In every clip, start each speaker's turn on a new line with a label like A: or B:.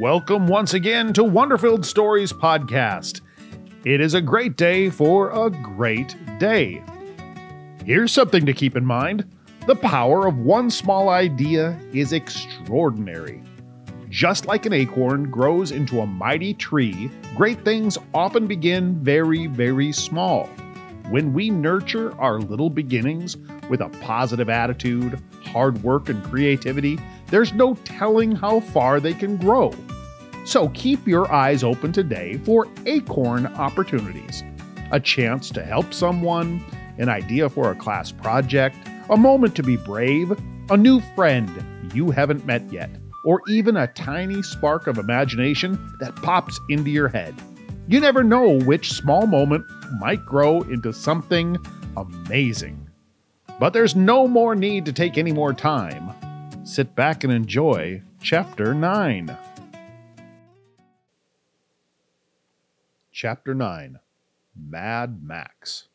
A: Welcome once again to Wonderfilled Stories Podcast. It is a great day for a great day. Here's something to keep in mind. The power of one small idea is extraordinary. Just like an acorn grows into a mighty tree, great things often begin very, very small. When we nurture our little beginnings with a positive attitude, hard work, and creativity, there's no telling how far they can grow. So keep your eyes open today for acorn opportunities. A chance to help someone, an idea for a class project, a moment to be brave, a new friend you haven't met yet, or even a tiny spark of imagination that pops into your head. You never know which small moment might grow into something amazing. But there's no more need to take any more time. Sit back and enjoy Chapter 9. Chapter 9, Mad Max.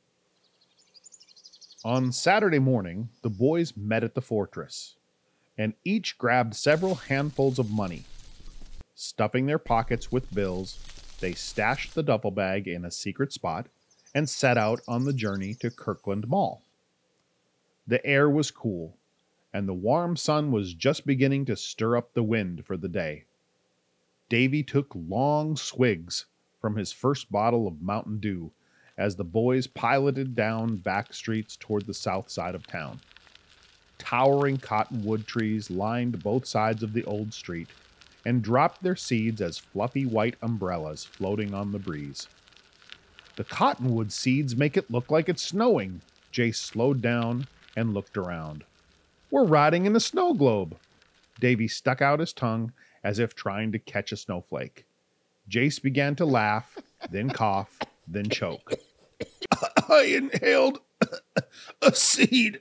A: On Saturday morning, the boys met at the fortress, and each grabbed several handfuls of money. Stuffing their pockets with bills, they stashed the duffel bag in a secret spot and set out on the journey to Kirkland Mall. The air was cool, and the warm sun was just beginning to stir up the wind for the day. Davy took long swigs from his first bottle of Mountain Dew as the boys piloted down back streets toward the south side of town. Towering cottonwood trees lined both sides of the old street and dropped their seeds as fluffy white umbrellas floating on the breeze. The cottonwood seeds make it look like it's snowing. Jace slowed down and looked around. We're riding in a snow globe. Davy stuck out his tongue as if trying to catch a snowflake. Jace began to laugh, then cough, then choke. I inhaled a seed.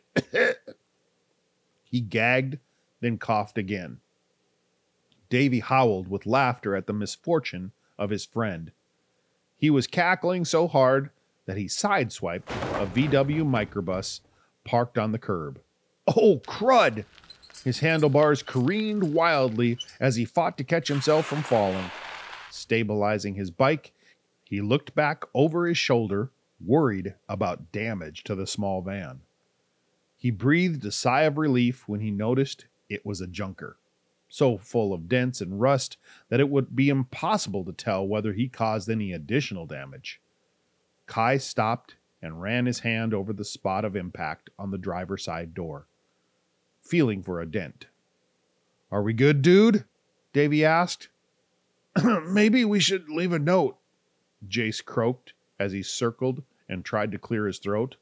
A: He gagged, then coughed again. Davy howled with laughter at the misfortune of his friend. He was cackling so hard that he sideswiped a VW microbus parked on the curb. Oh, crud! His handlebars careened wildly as he fought to catch himself from falling. Stabilizing his bike, he looked back over his shoulder, worried about damage to the small van. He breathed a sigh of relief when he noticed it was a junker, so full of dents and rust that it would be impossible to tell whether he caused any additional damage. Kai stopped and ran his hand over the spot of impact on the driver's side door, feeling for a dent. Are we good, dude? Davy asked. Maybe we should leave a note, Jace croaked as he circled and tried to clear his throat.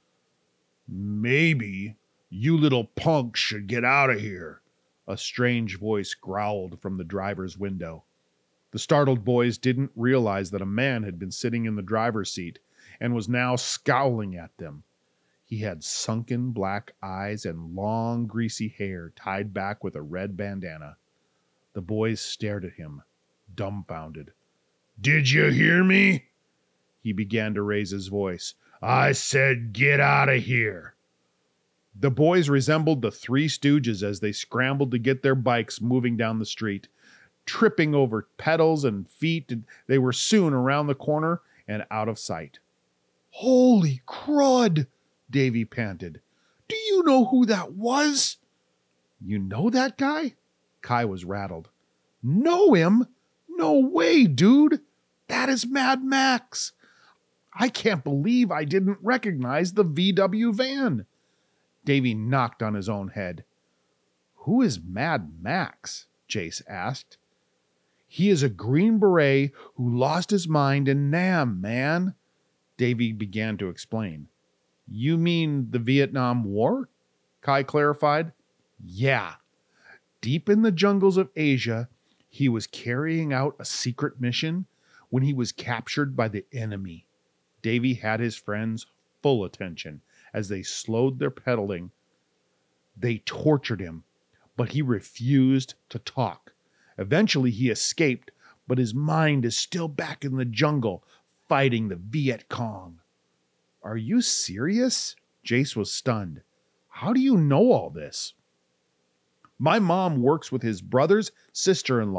A: Maybe you little punks should get out of here, a strange voice growled from the driver's window. The startled boys didn't realize that a man had been sitting in the driver's seat and was now scowling at them. He had sunken black eyes and long, greasy hair tied back with a red bandana. The boys stared at him, dumbfounded. Did you hear me? He began to raise his voice. I said get out of here. The boys resembled the Three Stooges as they scrambled to get their bikes moving down the street. Tripping over pedals and feet, they were soon around the corner and out of sight. Holy crud, Davy panted. Do you know who that was? You know that guy? Kai was rattled. Know him? No way, dude. That is Mad Max. I can't believe I didn't recognize the VW van. Davy knocked on his own head. Who is Mad Max? Jace asked. He is a Green Beret who lost his mind in Nam, man. Davy began to explain. You mean the Vietnam War? Kai clarified. Yeah. Deep in the jungles of Asia, he was carrying out a secret mission when he was captured by the enemy. Davy had his friends' full attention as they slowed their pedaling. They tortured him, but he refused to talk. Eventually he escaped, but his mind is still back in the jungle, fighting the Viet Cong. Are you serious? Jace was stunned. How do you know all this? My mom works with his brother's sister-in-law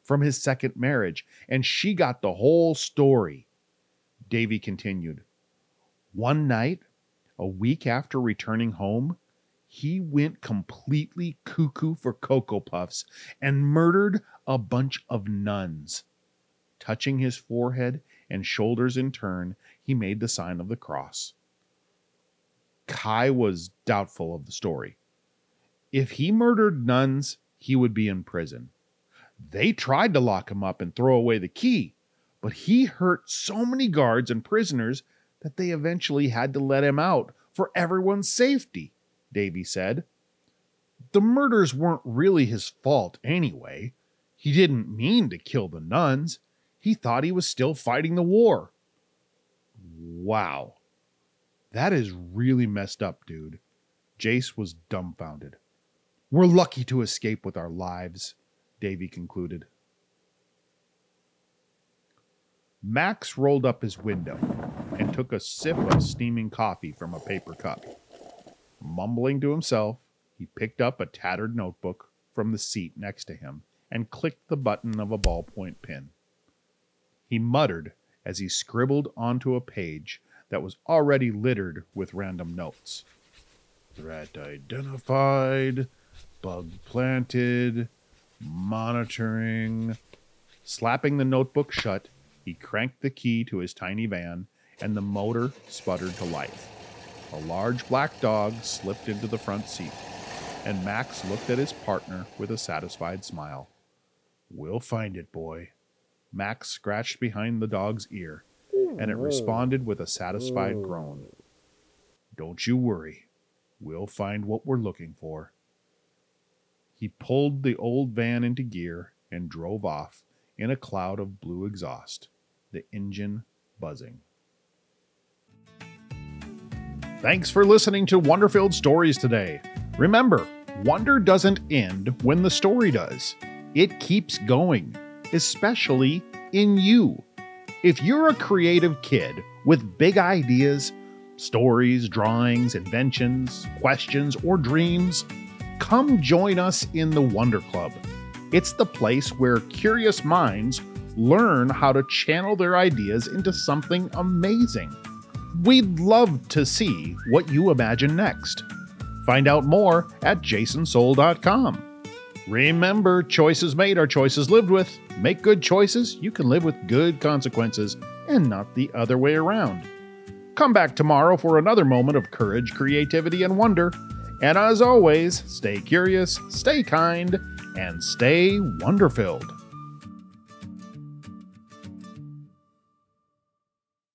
A: from his second marriage, and she got the whole story. Davy continued. One night, a week after returning home, he went completely cuckoo for Cocoa Puffs and murdered a bunch of nuns. Touching his forehead and shoulders in turn, he made the sign of the cross. Kai was doubtful of the story. If he murdered nuns, he would be in prison. They tried to lock him up and throw away the key, but he hurt so many guards and prisoners that they eventually had to let him out for everyone's safety, Davy said. The murders weren't really his fault anyway. He didn't mean to kill the nuns. He thought he was still fighting the war. Wow. That is really messed up, dude. Jace was dumbfounded. We're lucky to escape with our lives, Davy concluded. Max rolled up his window and took a sip of steaming coffee from a paper cup. Mumbling to himself, he picked up a tattered notebook from the seat next to him and clicked the button of a ballpoint pen. He muttered as he scribbled onto a page that was already littered with random notes. Threat identified, bug planted, monitoring. Slapping the notebook shut, he cranked the key to his tiny van, and the motor sputtered to life. A large black dog slipped into the front seat, and Max looked at his partner with a satisfied smile. We'll find it, boy. Max scratched behind the dog's ear, and it responded with a satisfied groan. Don't you worry. We'll find what we're looking for. He pulled the old van into gear and drove off in a cloud of blue exhaust, the engine buzzing. Thanks for listening to Wonder-Filled Stories today. Remember, wonder doesn't end when the story does. It keeps going, especially in you. If you're a creative kid with big ideas, stories, drawings, inventions, questions, or dreams, come join us in the Wonder Club. It's the place where curious minds learn how to channel their ideas into something amazing. We'd love to see what you imagine next. Find out more at jasonsoul.com. Remember, choices made are choices lived with. Make good choices, you can live with good consequences, and not the other way around. Come back tomorrow for another moment of courage, creativity, and wonder. And as always, stay curious, stay kind, and stay wonder-filled.